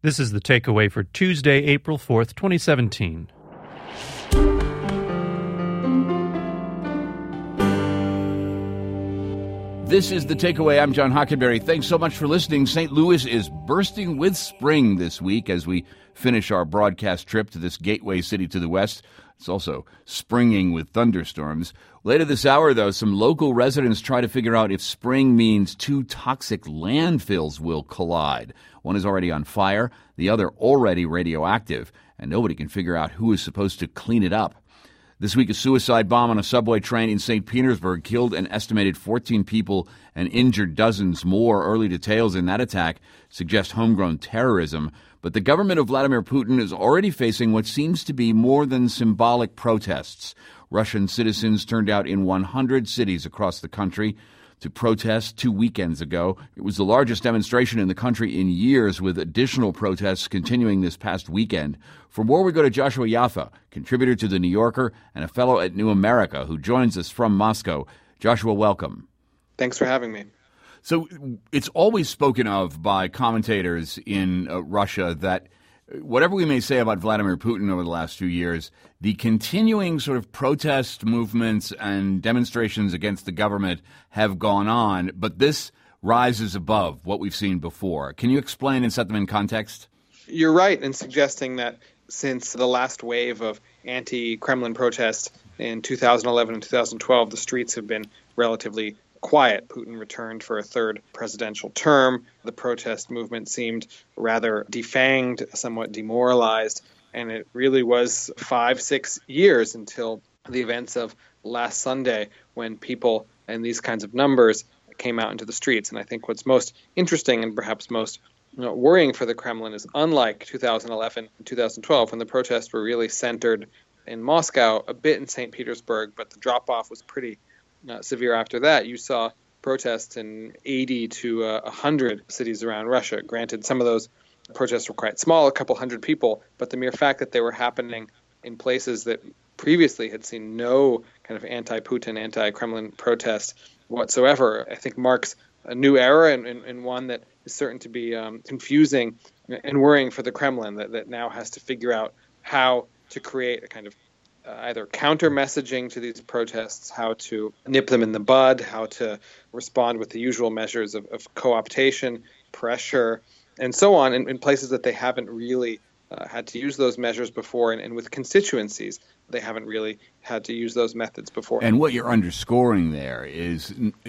This is the takeaway for Tuesday, April 4th, 2017. This is The Takeaway. I'm John Hockenberry. Thanks so much for listening. St. Louis is bursting with spring this week as we finish our broadcast trip to this gateway city to the west. It's also springing with thunderstorms. Later this hour, though, some local residents try to figure out if spring means two toxic landfills will collide. One is already on fire, the other already radioactive, and nobody can figure out who is supposed to clean it up. This week, a suicide bomb on a subway train in St. Petersburg killed an estimated 14 people and injured dozens more. Early details in that attack suggest homegrown terrorism. But the government of Vladimir Putin is already facing what seems to be more than symbolic protests. Russian citizens turned out in 100 cities across the country to protest 2 weekends ago. It was the largest demonstration in the country in years, with additional protests continuing this past weekend. For more, we go to Joshua Yaffa, contributor to The New Yorker and a fellow at New America, who joins us from Moscow. Joshua, welcome. Thanks for having me. So it's always spoken of by commentators in Russia that whatever we may say about Vladimir Putin over the last few years, the continuing sort of protest movements and demonstrations against the government have gone on, but this rises above what we've seen before. Can you explain and set them in context? You're right in suggesting that since the last wave of anti-Kremlin protests in 2011 and 2012, the streets have been relatively quiet. Putin returned for a third presidential term. The protest movement seemed rather defanged, somewhat demoralized, and it really was 5-6 years until the events of last Sunday when people in these kinds of numbers came out into the streets. And I think what's most interesting and perhaps most worrying for the Kremlin is, unlike 2011 and 2012, when the protests were really centered in Moscow, a bit in St. Petersburg, but the drop-off was pretty severe after that. You saw protests in 80 to 100 cities around Russia. Granted, some of those protests were quite small, a couple hundred people, but the mere fact that they were happening in places that previously had seen no kind of anti-Putin, anti-Kremlin protest whatsoever, I think marks a new era and one that is certain to be confusing and worrying for the Kremlin, that now has to figure out how to create a kind of either counter messaging to these protests, how to nip them in the bud, how to respond with the usual measures of co-optation, pressure, and so on in places that they haven't really had to use those measures before, and with constituencies they haven't really had to use those methods before. And what you're underscoring there is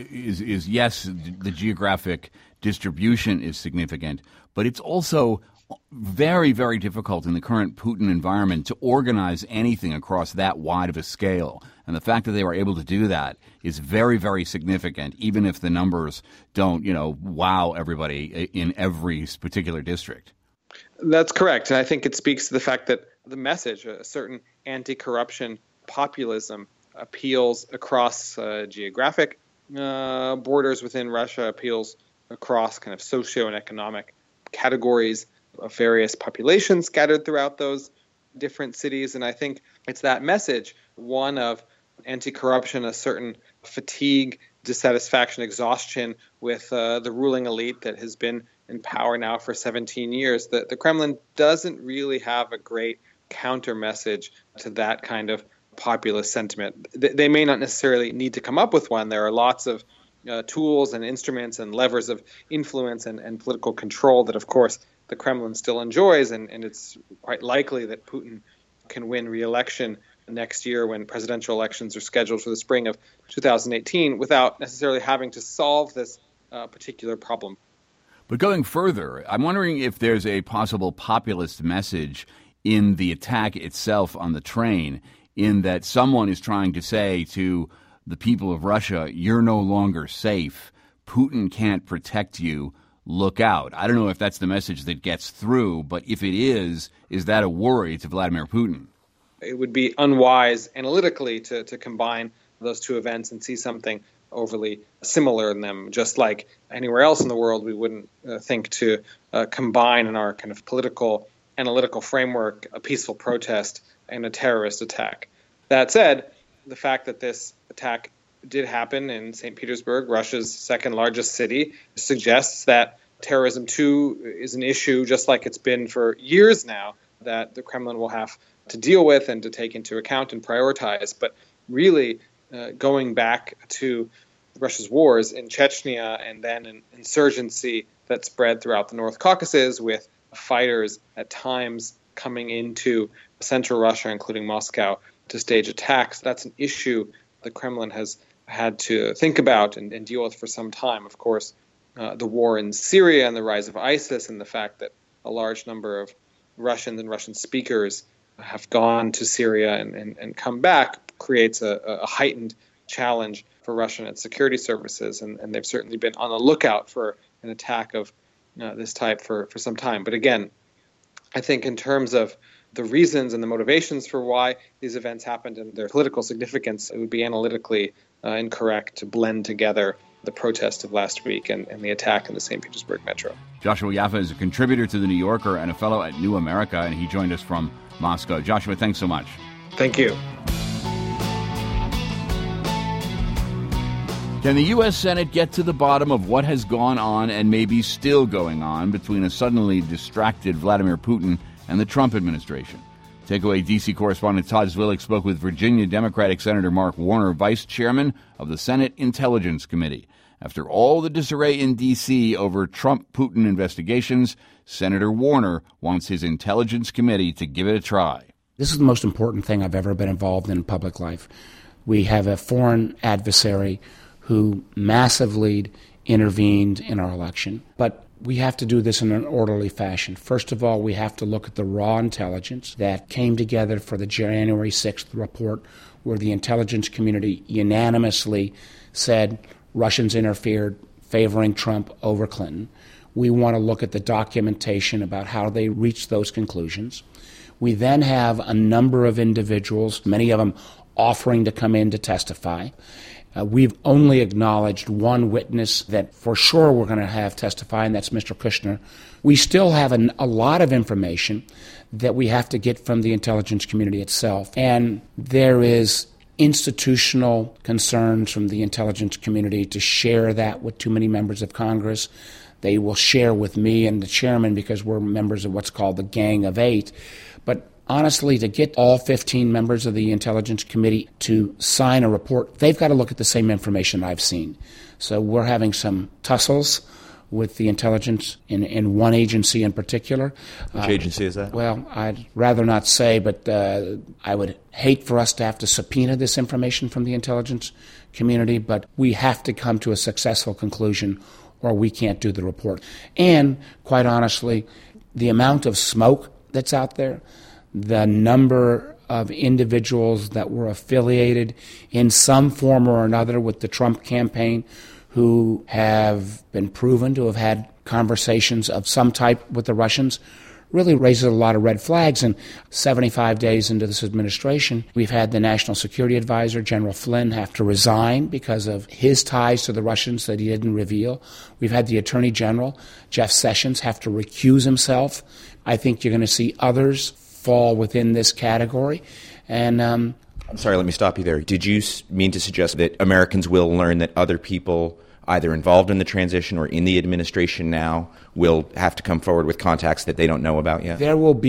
yes, the geographic distribution is significant, but it's also very, very difficult in the current Putin environment to organize anything across that wide of a scale. And the fact that they were able to do that is very, very significant, even if the numbers don't, wow everybody in every particular district. That's correct. And I think it speaks to the fact that the message, a certain anti-corruption populism, appeals across geographic borders within Russia, appeals across kind of socio and economic categories of various populations scattered throughout those different cities. And I think it's that message, one of anti-corruption, a certain fatigue, dissatisfaction, exhaustion with the ruling elite that has been in power now for 17 years, that the Kremlin doesn't really have a great counter message to that kind of populist sentiment. They may not necessarily need to come up with one. There are lots of tools and instruments and levers of influence and political control that, of course, the Kremlin still enjoys, and it's quite likely that Putin can win re-election next year when presidential elections are scheduled for the spring of 2018 without necessarily having to solve this particular problem. But going further, I'm wondering if there's a possible populist message in the attack itself on the train, in that someone is trying to say to the people of Russia, you're no longer safe. Putin can't protect you. Look out. I don't know if that's the message that gets through, but if it is that a worry to Vladimir Putin? It would be unwise analytically to combine those two events and see something overly similar in them. Just like anywhere else in the world, we wouldn't think to combine in our kind of political analytical framework a peaceful protest and a terrorist attack. That said, the fact that this attack did happen in St. Petersburg, Russia's second largest city, suggests that Terrorism, too, is an issue, just like it's been for years now, that the Kremlin will have to deal with and to take into account and prioritize. But really, going back to Russia's wars in Chechnya and then an insurgency that spread throughout the North Caucasus with fighters at times coming into central Russia, including Moscow, to stage attacks, that's an issue the Kremlin has had to think about and deal with for some time. Of course, the war in Syria and the rise of ISIS and the fact that a large number of Russians and Russian speakers have gone to Syria and come back creates a heightened challenge for Russia and its security services, and they've certainly been on the lookout for an attack of this type for some time. But again, I think in terms of the reasons and the motivations for why these events happened and their political significance, it would be analytically incorrect to blend together the protest of last week and the attack in the St. Petersburg metro. Joshua Yaffa is a contributor to The New Yorker and a fellow at New America, and he joined us from Moscow. Joshua, thanks so much. Thank you. Can the U.S. Senate get to the bottom of what has gone on and maybe still going on between a suddenly distracted Vladimir Putin and the Trump administration? Takeaway D.C. correspondent Todd Zwillich spoke with Virginia Democratic Senator Mark Warner, vice chairman of the Senate Intelligence Committee. After all the disarray in D.C. over Trump-Putin investigations, Senator Warner wants his Intelligence Committee to give it a try. This is the most important thing I've ever been involved in public life. We have a foreign adversary who massively intervened in our election. But we have to do this in an orderly fashion. First of all, we have to look at the raw intelligence that came together for the January 6th report, where the intelligence community unanimously said Russians interfered, favoring Trump over Clinton. We want to look at the documentation about how they reached those conclusions. We then have a number of individuals, many of them offering to come in to testify. We've only acknowledged one witness that for sure we're going to have testify, and that's Mr. Kushner. We still have a lot of information that we have to get from the intelligence community itself. And there is institutional concerns from the intelligence community to share that with too many members of Congress. They will share with me and the chairman because we're members of what's called the Gang of Eight. But honestly, to get all 15 members of the Intelligence Committee to sign a report, they've got to look at the same information I've seen. So we're having some tussles with the intelligence in one agency in particular. Which agency is that? Well, I'd rather not say, but I would hate for us to have to subpoena this information from the intelligence community, but we have to come to a successful conclusion or we can't do the report. And quite honestly, the amount of smoke that's out there, the number of individuals that were affiliated in some form or another with the Trump campaign who have been proven to have had conversations of some type with the Russians really raises a lot of red flags. And 75 days into this administration, we've had the National Security Advisor, General Flynn, have to resign because of his ties to the Russians that he didn't reveal. We've had the Attorney General, Jeff Sessions, have to recuse himself. I think you're going to see others fall within this category. And I'm sorry, let me stop you there. Did you mean to suggest that Americans will learn that other people either involved in the transition or in the administration now will have to come forward with contacts that they don't know about yet?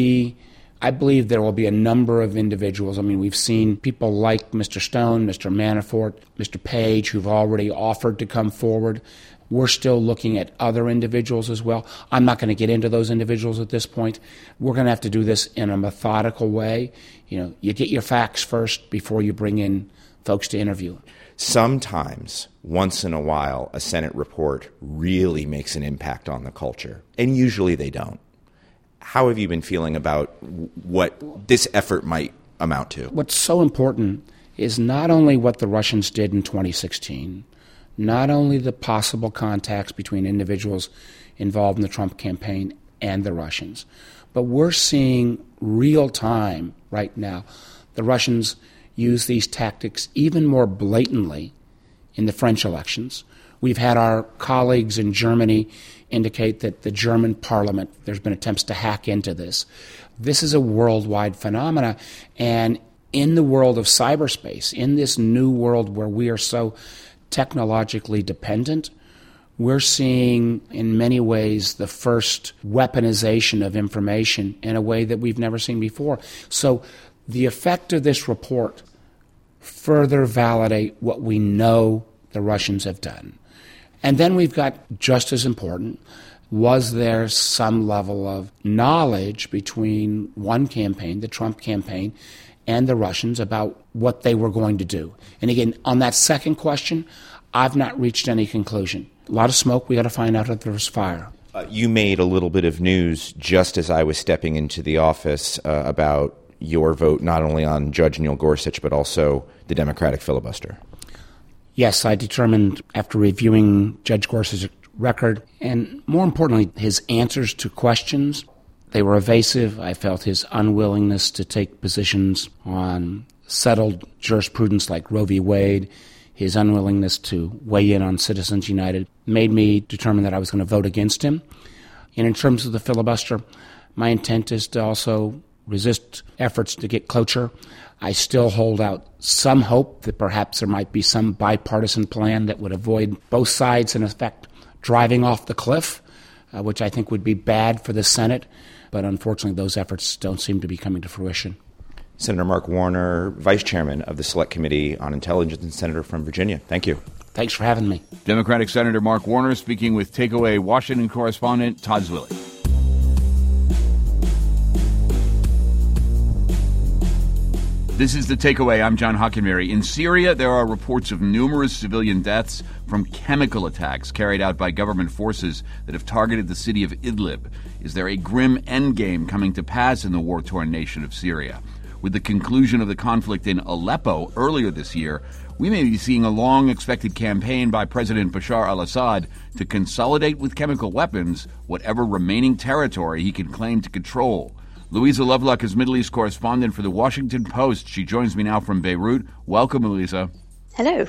I believe there will be a number of individuals. I mean, we've seen people like Mr. Stone, Mr. Manafort, Mr. Page, who've already offered to come forward. We're still looking at other individuals as well. I'm not going to get into those individuals at this point. We're going to have to do this in a methodical way. You know, you get your facts first before you bring in folks to interview. Sometimes, once in a while, a Senate report really makes an impact on the culture, and usually they don't. How have you been feeling about what this effort might amount to? What's so important is not only what the Russians did in 2016, not only the possible contacts between individuals involved in the Trump campaign and the Russians, but we're seeing real time right now the Russians use these tactics even more blatantly in the French elections. We've had our colleagues in Germany indicate that the German parliament, there's been attempts to hack into this. This is a worldwide phenomena, and in the world of cyberspace, in this new world where we are so technologically dependent, we're seeing, in many ways, the first weaponization of information in a way that we've never seen before. So the effect of this report further validate what we know the Russians have done. And then we've got, just as important, was there some level of knowledge between one campaign, the Trump campaign, and the Russians about what they were going to do? And again, on that second question, I've not reached any conclusion. A lot of smoke. We got to find out if there's fire. You made a little bit of news just as I was stepping into the office about your vote not only on Judge Neil Gorsuch, but also the Democratic filibuster. Yes, I determined after reviewing Judge Gorsuch's record, and more importantly, his answers to questions, they were evasive. I felt his unwillingness to take positions on settled jurisprudence like Roe v. Wade, his unwillingness to weigh in on Citizens United, made me determine that I was going to vote against him. And in terms of the filibuster, my intent is to also resist efforts to get cloture. I still hold out some hope that perhaps there might be some bipartisan plan that would avoid both sides, in effect, driving off the cliff, which I think would be bad for the Senate. But unfortunately, those efforts don't seem to be coming to fruition. Senator Mark Warner, Vice Chairman of the Select Committee on Intelligence and Senator from Virginia. Thank you. Thanks for having me. Democratic Senator Mark Warner speaking with Takeaway Washington correspondent Todd Zwilly. This is The Takeaway. I'm John Hockenberry. In Syria, there are reports of numerous civilian deaths from chemical attacks carried out by government forces that have targeted the city of Idlib. Is there a grim endgame coming to pass in the war-torn nation of Syria? With the conclusion of the conflict in Aleppo earlier this year, we may be seeing a long-expected campaign by President Bashar al-Assad to consolidate with chemical weapons whatever remaining territory he can claim to control. Louisa Lovelock is Middle East correspondent for The Washington Post. She joins me now from Beirut. Welcome, Louisa. Hello.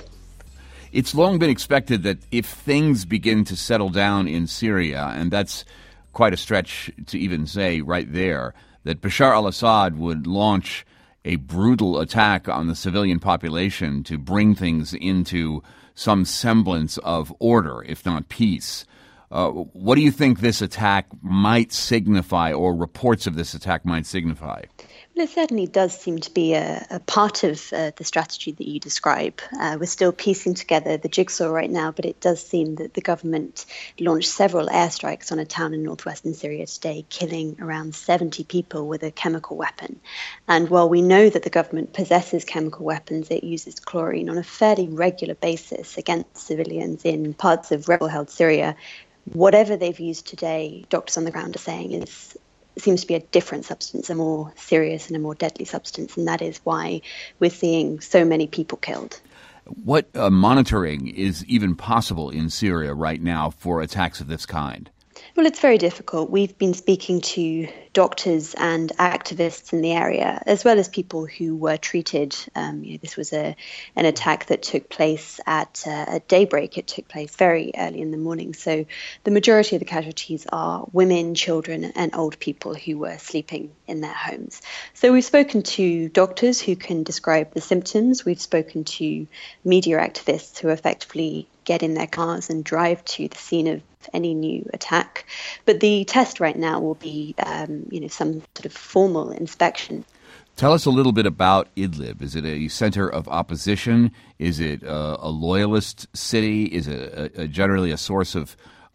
It's long been expected that if things begin to settle down in Syria, and that's quite a stretch to even say right there, that Bashar al-Assad would launch a brutal attack on the civilian population to bring things into some semblance of order, if not peace. What do you think this attack might signify, or reports of this attack might signify? Well, it certainly does seem to be a part of the strategy that you describe. We're still piecing together the jigsaw right now, but it does seem that the government launched several airstrikes on a town in northwestern Syria today, killing around 70 people with a chemical weapon. And while we know that the government possesses chemical weapons, it uses chlorine on a fairly regular basis against civilians in parts of rebel-held Syria. Whatever they've used today, doctors on the ground are saying seems to be a different substance, a more serious and a more deadly substance, and that is why we're seeing so many people killed. What monitoring is even possible in Syria right now for attacks of this kind? Well, it's very difficult. We've been speaking to doctors and activists in the area, as well as people who were treated. This was an attack that took place at daybreak. It took place very early in the morning. So the majority of the casualties are women, children, and old people who were sleeping in their homes. So we've spoken to doctors who can describe the symptoms. We've spoken to media activists who effectively get in their cars and drive to the scene of any new attack. But the test right now will be, some sort of formal inspection. Tell us a little bit about Idlib. Is it a center of opposition? Is it a loyalist city? Is it generally a source of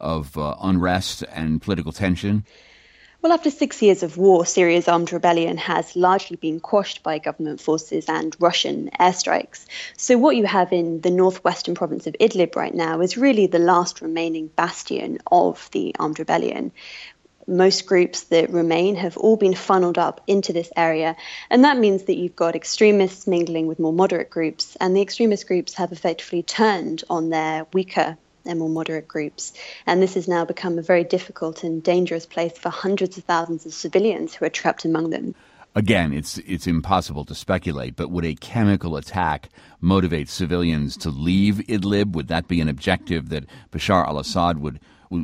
unrest and political tension? Well, after 6 years of war, Syria's armed rebellion has largely been quashed by government forces and Russian airstrikes. So what you have in the northwestern province of Idlib right now is really the last remaining bastion of the armed rebellion. Most groups that remain have all been funneled up into this area, and that means that you've got extremists mingling with more moderate groups, and the extremist groups have effectively turned on their weaker and more moderate groups. And this has now become a very difficult and dangerous place for hundreds of thousands of civilians who are trapped among them. Again, it's impossible to speculate, but would a chemical attack motivate civilians to leave Idlib? Would that be an objective that Bashar al-Assad would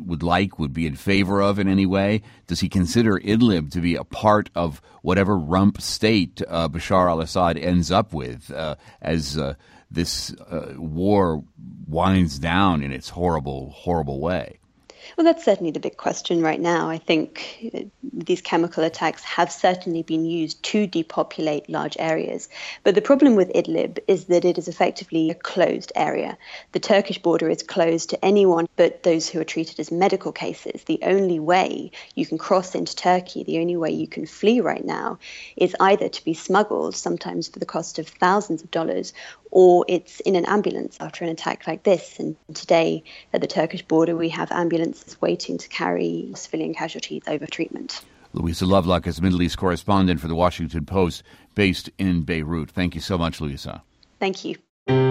be in favor of in any way? Does he consider Idlib to be a part of whatever rump state Bashar al-Assad ends up with as this war winds down in its horrible, horrible way? Well, that's certainly the big question right now. I think these chemical attacks have certainly been used to depopulate large areas. But the problem with Idlib is that it is effectively a closed area. The Turkish border is closed to anyone but those who are treated as medical cases. The only way you can cross into Turkey, the only way you can flee right now, is either to be smuggled, sometimes for the cost of thousands of dollars, or it's in an ambulance after an attack like this. And today at the Turkish border, we have ambulances waiting to carry civilian casualties over treatment. Louisa Lovelock is Middle East correspondent for the Washington Post, based in Beirut. Thank you so much, Louisa. Thank you.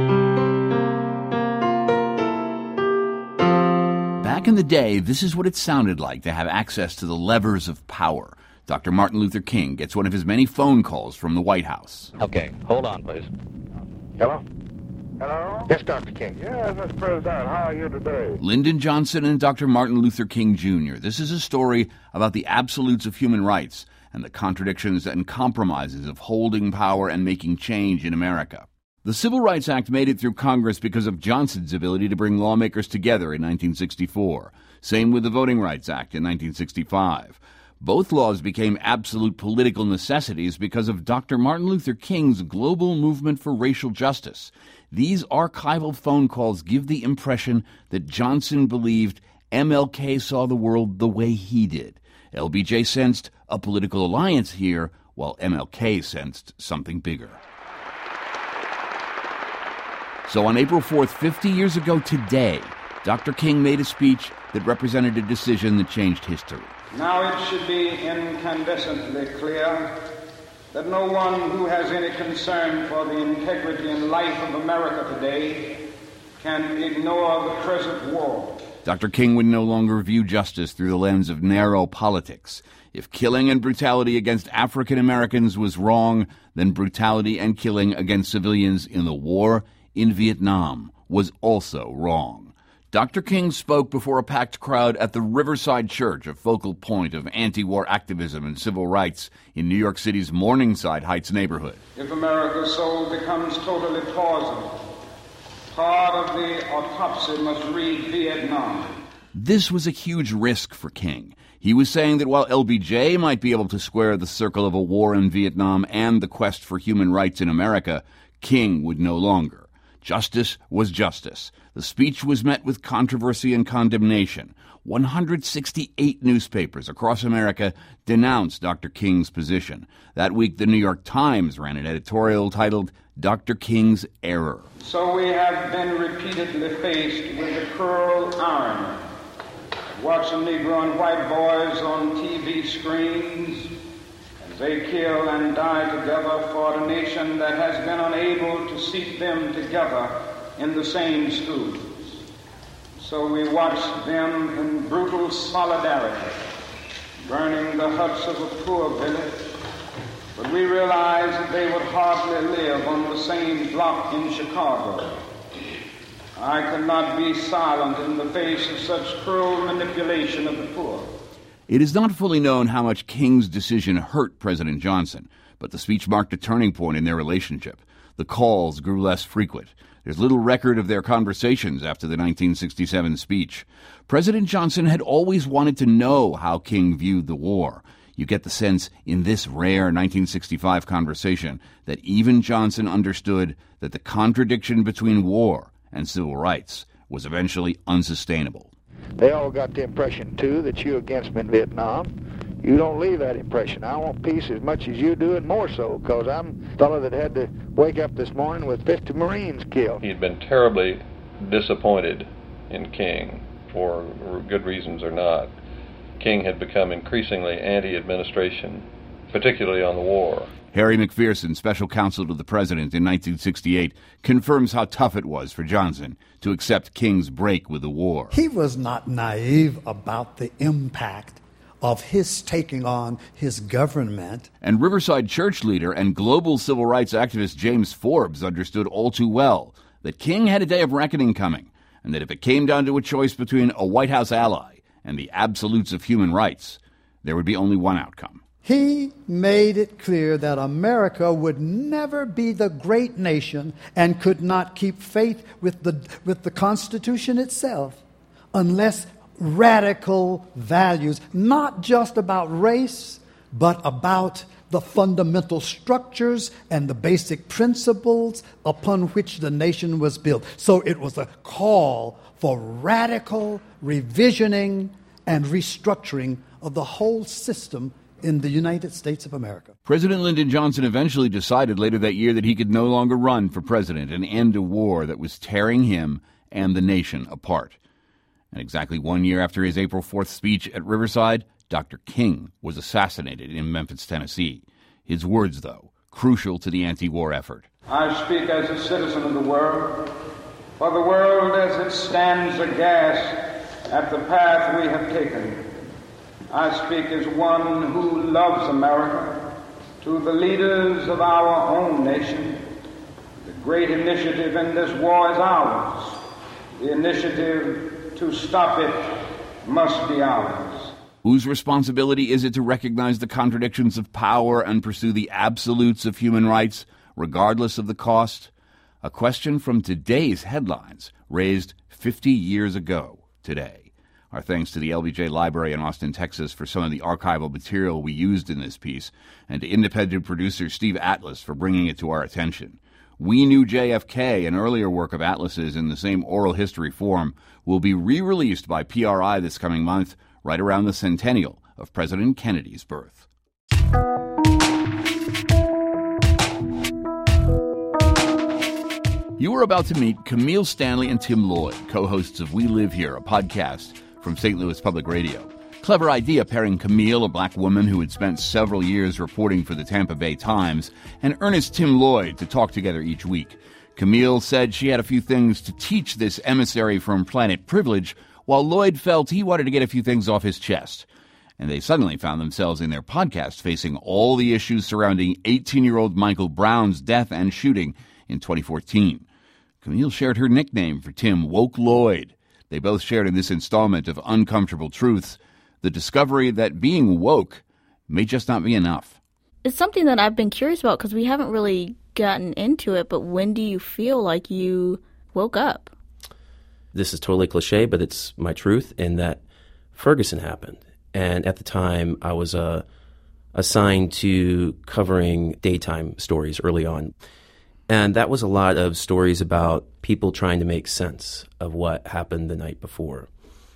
Back in the day, this is what it sounded like to have access to the levers of power. Dr. Martin Luther King gets one of his many phone calls from the White House. Okay, hold on, please. Hello? Hello? Yes, Dr. King. Yes, Mr. President. How are you today? Lyndon Johnson and Dr. Martin Luther King Jr. This is a story about the absolutes of human rights and the contradictions and compromises of holding power and making change in America. The Civil Rights Act made it through Congress because of Johnson's ability to bring lawmakers together in 1964. Same with the Voting Rights Act in 1965. Both laws became absolute political necessities because of Dr. Martin Luther King's global movement for racial justice. These archival phone calls give the impression that Johnson believed MLK saw the world the way he did. LBJ sensed a political alliance here, while MLK sensed something bigger. So on April 4th, 50 years ago today, Dr. King made a speech that represented a decision that changed history. Now it should be incandescently clear that no one who has any concern for the integrity and life of America today can ignore the present war. Dr. King would no longer view justice through the lens of narrow politics. If killing and brutality against African Americans was wrong, then brutality and killing against civilians in the war in Vietnam was also wrong. Dr. King spoke before a packed crowd at the Riverside Church, a focal point of anti-war activism and civil rights in New York City's Morningside Heights neighborhood. If America's soul becomes totally poisoned, part of the autopsy must read Vietnam. This was a huge risk for King. He was saying that while LBJ might be able to square the circle of a war in Vietnam and the quest for human rights in America, King would no longer. Justice was justice. The speech was met with controversy and condemnation. 168 newspapers across America denounced Dr. King's position. That week, the New York Times ran an editorial titled, Dr. King's Error. So we have been repeatedly faced with the cruel irony of watching Negro and white boys on TV screens as they kill and die together for a nation that has been unable to seat them together in the same schools. So we watch them in brutal solidarity, burning the huts of a poor village, but we realize that they would hardly live on the same block in Chicago. I could not be silent in the face of such cruel manipulation of the poor. It is not fully known how much King's decision hurt President Johnson, but the speech marked a turning point in their relationship. The calls grew less frequent. There's little record of their conversations after the 1967 speech. President Johnson had always wanted to know how King viewed the war. You get the sense in this rare 1965 conversation that even Johnson understood that the contradiction between war and civil rights was eventually unsustainable. They all got the impression, too, that you're against me in Vietnam. You don't leave that impression. I want peace as much as you do and more so, because I'm a fellow that had to wake up this morning with 50 Marines killed. He had been terribly disappointed in King, for good reasons or not. King had become increasingly anti-administration, particularly on the war. Harry McPherson, special counsel to the president in 1968, confirms how tough it was for Johnson to accept King's break with the war. He was not naive about the impact of his taking on his government. And Riverside Church leader and global civil rights activist James Forbes understood all too well that King had a day of reckoning coming, and that if it came down to a choice between a White House ally and the absolutes of human rights, there would be only one outcome. He made it clear that America would never be the great nation and could not keep faith with the Constitution itself unless radical values, not just about race, but about the fundamental structures and the basic principles upon which the nation was built. So it was a call for radical revisioning and restructuring of the whole system in the United States of America. President Lyndon Johnson eventually decided later that year that he could no longer run for president and end a war that was tearing him and the nation apart. And exactly 1 year after his April 4th speech at Riverside, Dr. King was assassinated in Memphis, Tennessee. His words, though, crucial to the anti-war effort. I speak as a citizen of the world, for the world as it stands aghast at the path we have taken. I speak as one who loves America, to the leaders of our own nation. The great initiative in this war is ours. The initiative to stop it must be ours. Whose responsibility is it to recognize the contradictions of power and pursue the absolutes of human rights, regardless of the cost? A question from today's headlines, raised 50 years ago today. Our thanks to the LBJ Library in Austin, Texas, for some of the archival material we used in this piece, and to independent producer Steve Atlas for bringing it to our attention. We Knew JFK, an earlier work of Atlas's in the same oral history form, will be re-released by PRI this coming month, right around the centennial of President Kennedy's birth. You are about to meet Camille Stanley and Tim Lloyd, co-hosts of We Live Here, a podcast from St. Louis Public Radio. Clever idea pairing Camille, a black woman who had spent several years reporting for the Tampa Bay Times, and Ernest Tim Lloyd to talk together each week. Camille said she had a few things to teach this emissary from Planet Privilege, while Lloyd felt he wanted to get a few things off his chest. And they suddenly found themselves in their podcast facing all the issues surrounding 18-year-old Michael Brown's death and shooting in 2014. Camille shared her nickname for Tim, Woke Lloyd. They both shared in this installment of Uncomfortable Truths the discovery that being woke may just not be enough. It's something that I've been curious about because we haven't really gotten into it, but when do you feel like you woke up? This is totally cliche, but it's my truth in that Ferguson happened. And at the time, I was assigned to covering daytime stories early on. And that was a lot of stories about people trying to make sense of what happened the night before.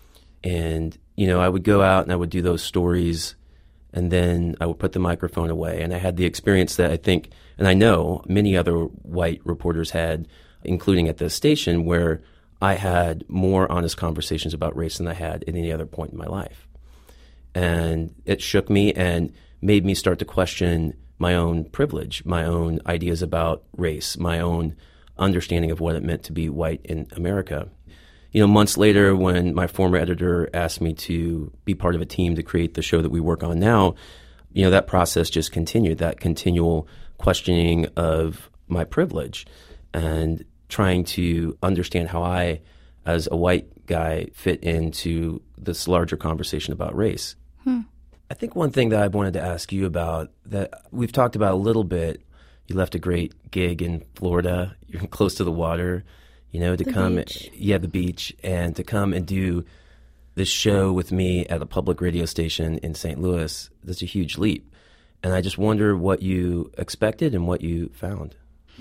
And, you know, I would go out and I would do those stories, and then I would put the microphone away. And I had the experience that I think, and I know many other white reporters had, including at the station, where I had more honest conversations about race than I had at any other point in my life. And it shook me and made me start to question my own privilege, my own ideas about race, my own understanding of what it meant to be white in America. You know, months later, when my former editor asked me to be part of a team to create the show that we work on now, you know, that process just continued, that continual questioning of my privilege and trying to understand how I, as a white guy, fit into this larger conversation about race. I think one thing that I wanted to ask you about that we've talked about a little bit, you left a great gig in Florida, you're close to the water, you know, to come, the beach, and to come and do this show with me at a public radio station in St. Louis, that's a huge leap. And I just wonder what you expected and what you found.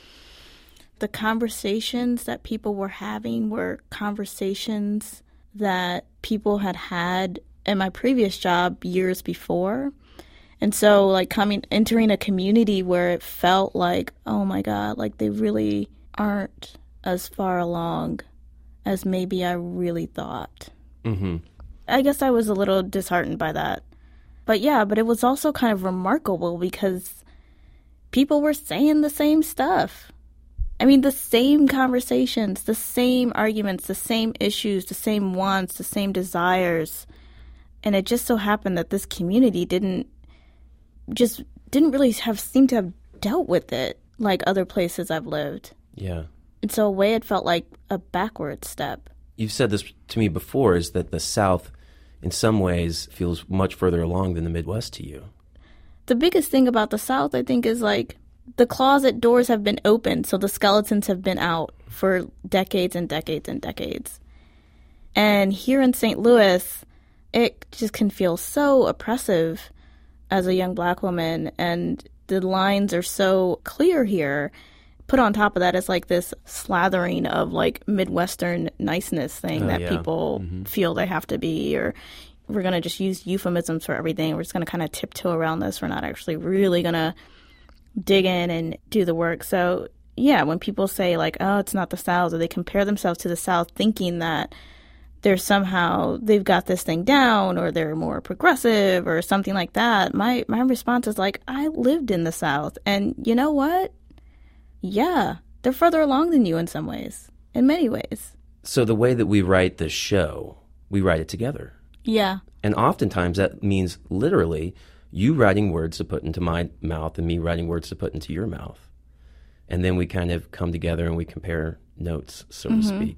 The conversations that people were having were conversations that people had had in my previous job years before. And so like entering a community where it felt like, oh my God, like they really aren't as far along as maybe I really thought. Mm-hmm. I guess I was a little disheartened by that. But it was also kind of remarkable because people were saying the same stuff. I mean, the same conversations, the same arguments, the same issues, the same wants, the same desires. And it just so happened that this community didn't really seem to have dealt with it like other places I've lived. Yeah. And so a way it felt like a backward step. You've said this to me before, is that the South in some ways feels much further along than the Midwest to you. the biggest thing about the South, I think, is like the closet doors have been opened, so the skeletons have been out for decades and decades and decades. And here in St. Louis, it just can feel so oppressive as a young Black woman, and the lines are so clear here. Put on top of that is like this slathering of like Midwestern niceness thing that people feel they have to be, or we're going to just use euphemisms for everything. We're just going to kind of tiptoe around this. We're not actually really going to dig in and do the work. So yeah, when people say like, oh, it's not the South, or they compare themselves to the South thinking that they've got this thing down, or they're more progressive or something like that, my response is like, I lived in the South, and you know what? Yeah, they're further along than you in some ways, in many ways. So the way that we write the show, we write it together. Yeah. And oftentimes that means literally you writing words to put into my mouth and me writing words to put into your mouth. And then we kind of come together and we compare notes, so to speak.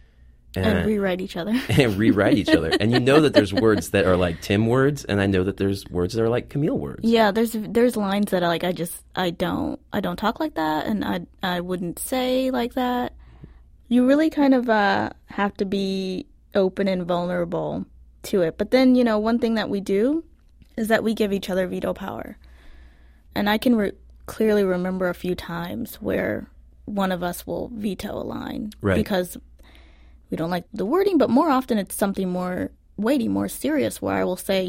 And rewrite each other. And rewrite each other. And you know that there's words that are like Tim words, and I know that there's words that are like Camille words. Yeah, there's lines that are like I don't talk like that, and I wouldn't say like that. You really kind of have to be open and vulnerable to it. But then, one thing that we do is that we give each other veto power. And I can clearly remember a few times where one of us will veto a line. Right. Because we don't like the wording, but more often it's something more weighty, more serious, where I will say,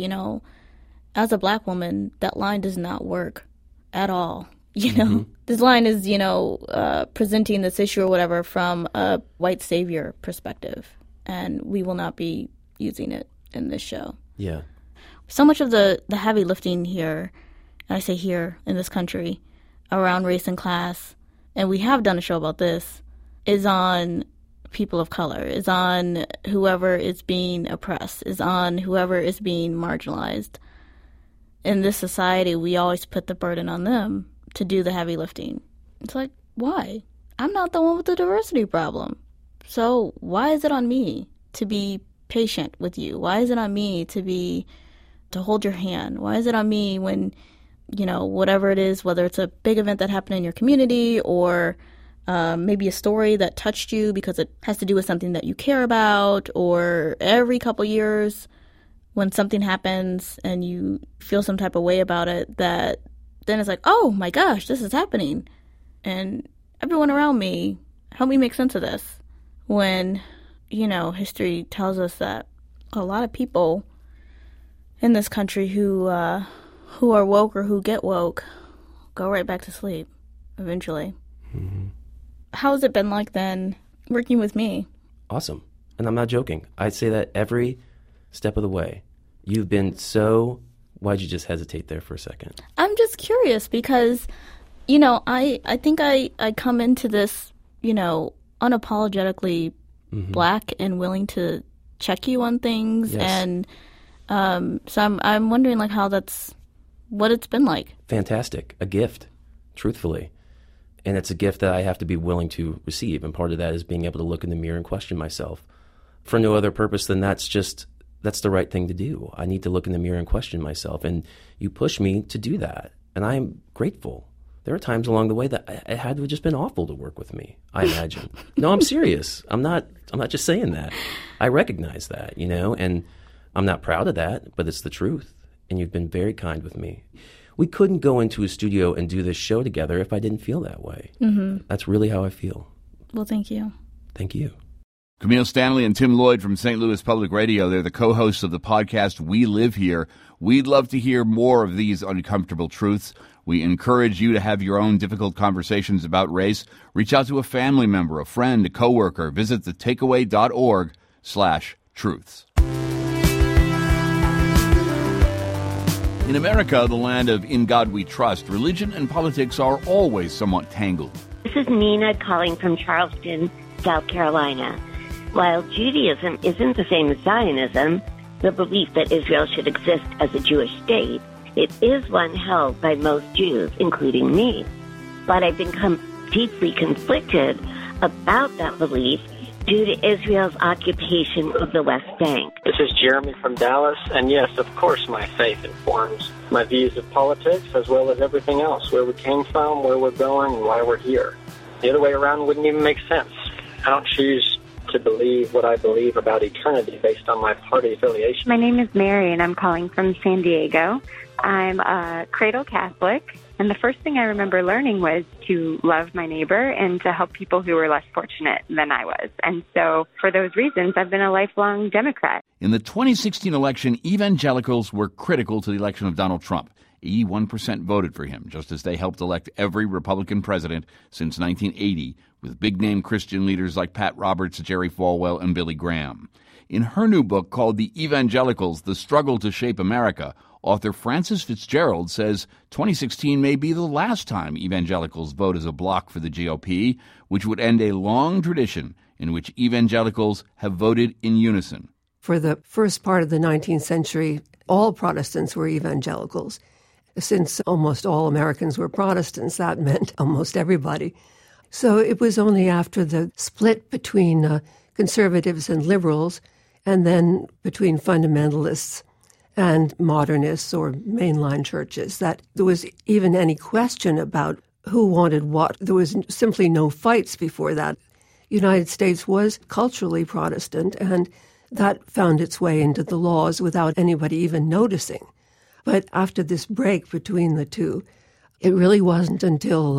as a Black woman, that line does not work at all. This line is, presenting this issue or whatever from a white savior perspective, and we will not be using it in this show. Yeah. So much of the heavy lifting here, and I say here in this country, around race and class, and we have done a show about this, is on people of color, is on whoever is being oppressed, is on whoever is being marginalized. In this society, we always put the burden on them to do the heavy lifting. It's like, why? I'm not the one with the diversity problem. So why is it on me to be patient with you? Why is it on me to hold your hand? Why is it on me when, whatever it is, whether it's a big event that happened in your community or maybe a story that touched you because it has to do with something that you care about, or every couple years when something happens and you feel some type of way about it, that then it's like, oh my gosh, this is happening. And everyone around me, help me make sense of this. When, history tells us that a lot of people in this country who are woke or who get woke go right back to sleep eventually. Mm-hmm. How has it been like then working with me? Awesome. And I'm not joking. I say that every step of the way. You've been so... Why'd you just hesitate there for a second? I'm just curious because, I think I come into this, unapologetically Black and willing to check you on things. Yes. And so I'm wondering like how what it's been like. Fantastic. A gift, truthfully. And it's a gift that I have to be willing to receive. And part of that is being able to look in the mirror and question myself for no other purpose than that's the right thing to do. I need to look in the mirror and question myself. And you push me to do that. And I'm grateful. There are times along the way that it had to have just been awful to work with me, I imagine. No, I'm serious. I'm not just saying that. I recognize that, and I'm not proud of that, but it's the truth. And you've been very kind with me. We couldn't go into a studio and do this show together if I didn't feel that way. Mm-hmm. That's really how I feel. Well, thank you. Thank you. Camille Stanley and Tim Lloyd from St. Louis Public Radio. They're the co-hosts of the podcast We Live Here. We'd love to hear more of these uncomfortable truths. We encourage you to have your own difficult conversations about race. Reach out to a family member, a friend, a coworker. Visit thetakeaway.org/truths. In America, the land of In God We Trust, religion and politics are always somewhat tangled. This is Nina calling from Charleston, South Carolina. While Judaism isn't the same as Zionism, the belief that Israel should exist as a Jewish state, it is one held by most Jews, including me. But I've become deeply conflicted about that belief due to Israel's occupation of the West Bank. This is Jeremy from Dallas, and yes, of course my faith informs my views of politics as well as everything else, where we came from, where we're going, and why we're here. The other way around wouldn't even make sense. I don't choose to believe what I believe about eternity based on my party affiliation. My name is Mary, and I'm calling from San Diego. I'm a cradle Catholic, and the first thing I remember learning was to love my neighbor and to help people who were less fortunate than I was. And so for those reasons, I've been a lifelong Democrat. In the 2016 election, evangelicals were critical to the election of Donald Trump. 81% voted for him, just as they helped elect every Republican president since 1980, with big-name Christian leaders like Pat Roberts, Jerry Falwell, and Billy Graham. In her new book called The Evangelicals, The Struggle to Shape America, author Frances Fitzgerald says 2016 may be the last time evangelicals vote as a bloc for the GOP, which would end a long tradition in which evangelicals have voted in unison. For the first part of the 19th century, all Protestants were evangelicals. Since almost all Americans were Protestants, that meant almost everybody. So it was only after the split between conservatives and liberals, and then between fundamentalists and modernists or mainline churches, that there was even any question about who wanted what. There was simply no fights before that. The United States was culturally Protestant, and that found its way into the laws without anybody even noticing. But after this break between the two, it really wasn't until,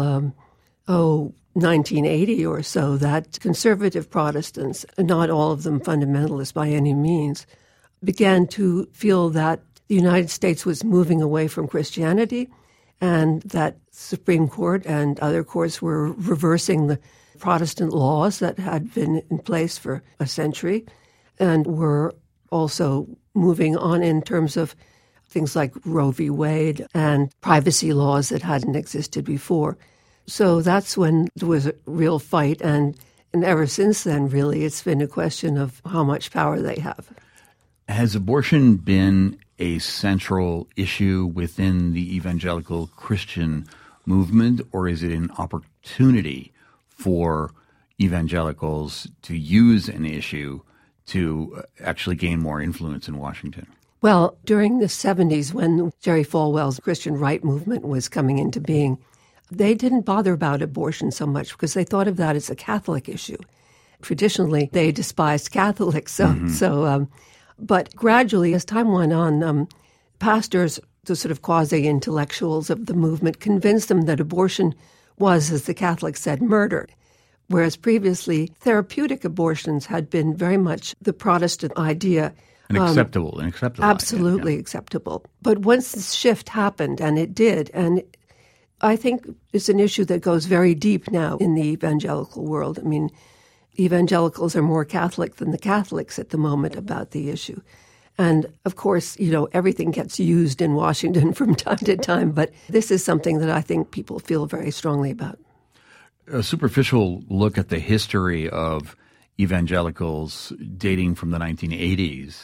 1980 or so that conservative Protestants, not all of them fundamentalists by any means, began to feel that the United States was moving away from Christianity and that Supreme Court and other courts were reversing the Protestant laws that had been in place for a century and were also moving on in terms of things like Roe v. Wade and privacy laws that hadn't existed before. So that's when there was a real fight, and ever since then, really, it's been a question of how much power they have. Has abortion been a central issue within the evangelical Christian movement, or is it an opportunity for evangelicals to use an issue to actually gain more influence in Washington? Well, during the 70s, when Jerry Falwell's Christian right movement was coming into being, they didn't bother about abortion so much because they thought of that as a Catholic issue. Traditionally, they despised Catholics. But gradually, as time went on, pastors, the sort of quasi-intellectuals of the movement, convinced them that abortion was, as the Catholics said, murder. Whereas previously, therapeutic abortions had been very much the Protestant idea. An acceptable absolutely idea, yeah. Acceptable. But once this shift happened, and it did, and I think it's an issue that goes very deep now in the evangelical world. I mean, evangelicals are more Catholic than the Catholics at the moment about the issue. And, of course, everything gets used in Washington from time to time, but this is something that I think people feel very strongly about. A superficial look at the history of evangelicals dating from the 1980s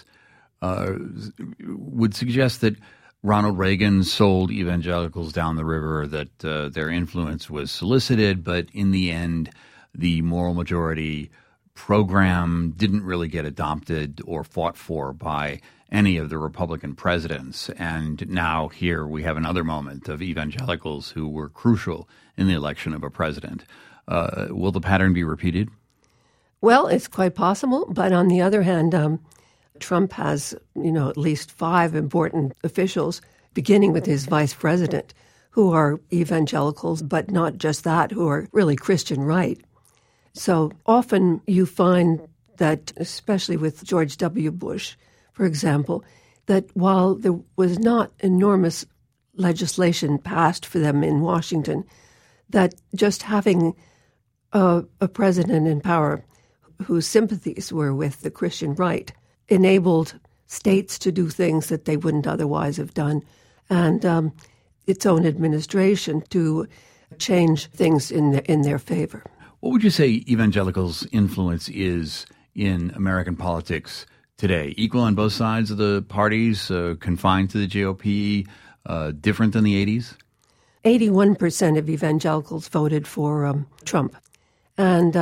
would suggest that Ronald Reagan sold evangelicals down the river, that their influence was solicited, but in the end, the moral majority program didn't really get adopted or fought for by any of the Republican presidents. And now here we have another moment of evangelicals who were crucial in the election of a president. Will the pattern be repeated? Well, it's quite possible. But on the other hand, Trump has, at least 5 important officials, beginning with his vice president, who are evangelicals, but not just that, who are really Christian right. So often you find that, especially with George W. Bush, for example, that while there was not enormous legislation passed for them in Washington, that just having a president in power whose sympathies were with the Christian right enabled states to do things that they wouldn't otherwise have done, and its own administration to change things in their favor. What would you say evangelicals' influence is in American politics today? Equal on both sides of the parties, confined to the GOP, different than the 80s? 81% of evangelicals voted for Trump. And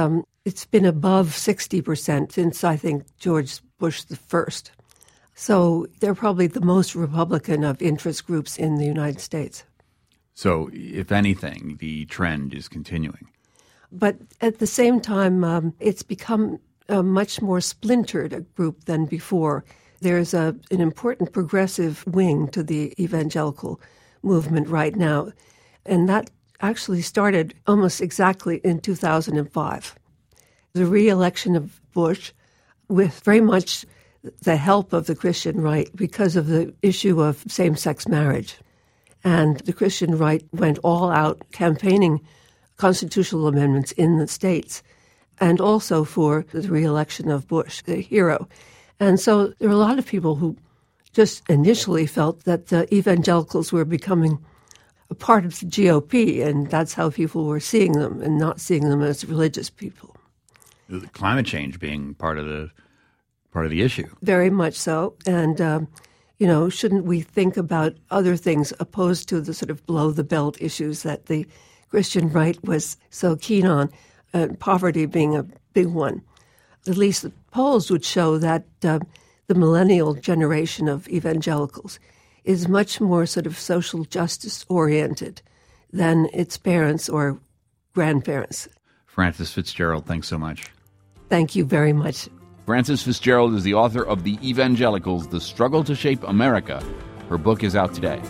it's been above 60% since, I think, George Bush the first. So they're probably the most Republican of interest groups in the United States. So, if anything, the trend is continuing. But at the same time, it's become a much more splintered group than before. There's an important progressive wing to the evangelical movement right now, and that actually started almost exactly in 2005. The re-election of Bush, with very much the help of the Christian right because of the issue of same-sex marriage. And the Christian right went all out campaigning constitutional amendments in the states, and also for the re-election of Bush, the hero. And so there are a lot of people who just initially felt that the evangelicals were becoming a part of the GOP, and that's how people were seeing them and not seeing them as religious people. Climate change being part of the issue. Very much so. And, shouldn't we think about other things opposed to the sort of below-the-belt issues that the Christian right was so keen on, poverty being a big one? At least the polls would show that the millennial generation of evangelicals is much more sort of social justice-oriented than its parents or grandparents. Frances FitzGerald, thanks so much. Thank you very much. Frances FitzGerald is the author of The Evangelicals, The Struggle to Shape America. Her book is out today.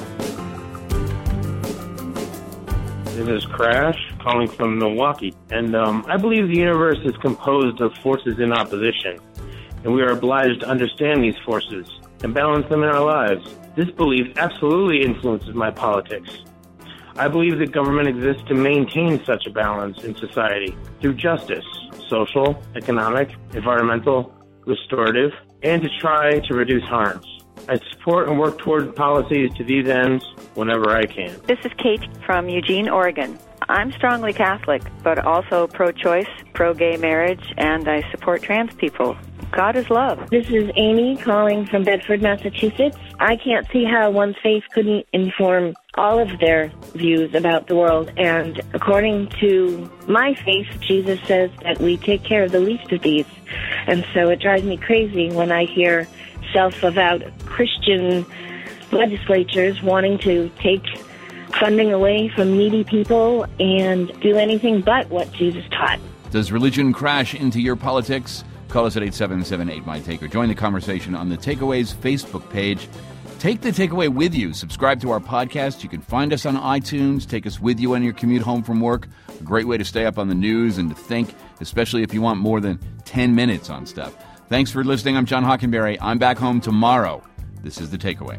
This is Crash, calling from Milwaukee. And I believe the universe is composed of forces in opposition, and we are obliged to understand these forces and balance them in our lives. This belief absolutely influences my politics. I believe that government exists to maintain such a balance in society through justice, social, economic, environmental, restorative, and to try to reduce harms. I support and work toward policies to these ends whenever I can. This is Kate from Eugene, Oregon. I'm strongly Catholic, but also pro-choice, pro-gay marriage, and I support trans people. God is love. This is Amy calling from Bedford, Massachusetts. I can't see how one's faith couldn't inform all of their views about the world. And according to my faith, Jesus says that we take care of the least of these. And so it drives me crazy when I hear self-avowed Christian legislatures wanting to take funding away from needy people and do anything but what Jesus taught. Does religion crash into your politics? Call us at 877-8-MY-TAKE or join the conversation on the Takeaways Facebook page. Take the takeaway with you. Subscribe to our podcast. You can find us on iTunes. Take us with you on your commute home from work. A great way to stay up on the news and to think, especially if you want more than 10 minutes on stuff. Thanks for listening. I'm John Hockenberry. I'm back home tomorrow. This is The Takeaway.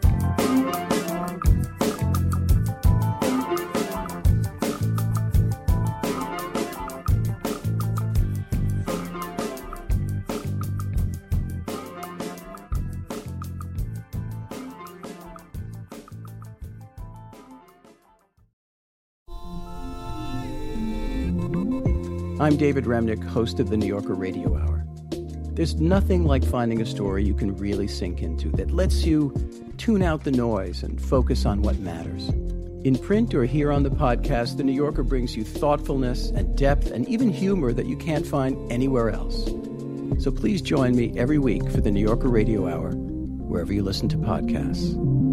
I'm David Remnick, host of the New Yorker Radio Hour. There's nothing like finding a story you can really sink into that lets you tune out the noise and focus on what matters. In print or here on the podcast, the New Yorker brings you thoughtfulness and depth and even humor that you can't find anywhere else. So please join me every week for the New Yorker Radio Hour, wherever you listen to podcasts.